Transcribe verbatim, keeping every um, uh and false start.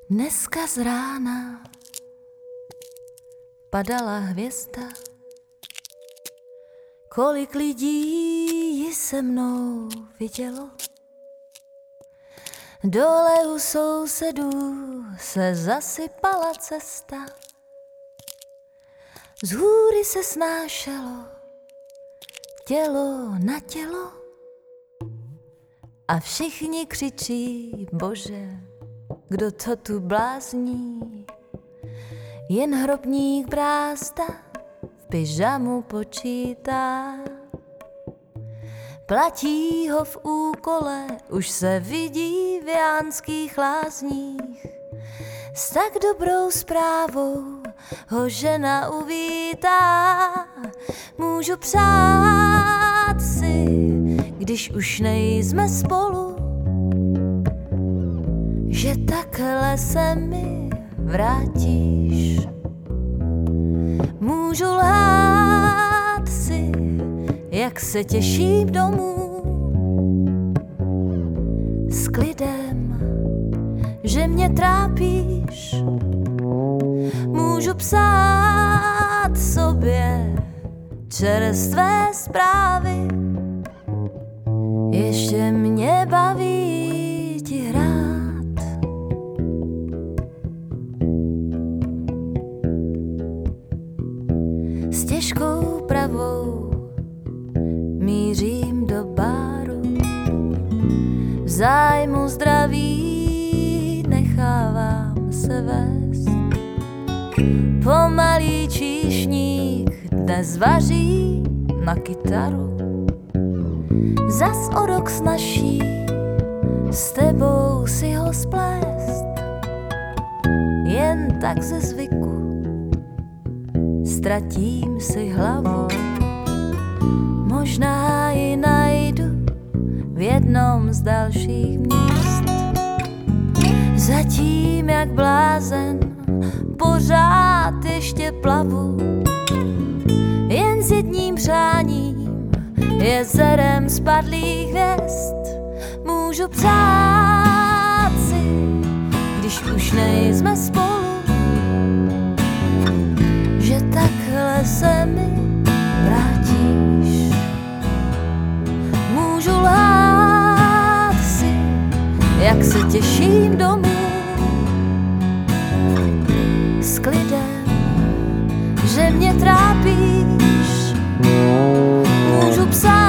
Dneska z rána padala hvězda, kolik lidí ji se mnou vidělo. Dole u sousedů se zasypala cesta, z hůry se snášelo tělo na tělo a všichni křičí: Bože, kdo to tu blázní? Jen hrobník brázda v pyžamu počítá. Platí ho v úkole, už se vidí v jánských lázních. S tak dobrou zprávou ho žena uvítá. Můžu přát si, když už nejsme spolu, že takhle se mi vrátíš. Můžu lhát si, jak se těším domů s klidem, že mě trápíš. Můžu psát sobě čerstvé zprávy, ještě mě baví ti hrát. S těžkou pravou mířím do baru, v zájmu zdraví nechávám se vést. Pomalý číšník dnes vaří na kytaru, zas o rok snaží s tebou si ho splést. Jen tak ze zvyku ztratím si hlavu, možná ji najdu v jednom z dalších měst. Zatím jak blázen pořád ještě plavu, jen s jedním přáním, jezerem spadlých hvězd. Můžu přát si, když už nejsme spolu, že takhle se mi vrátíš. Můžu lhát si, jak se těším domů s klidem, že mě trápíš. Můžu psát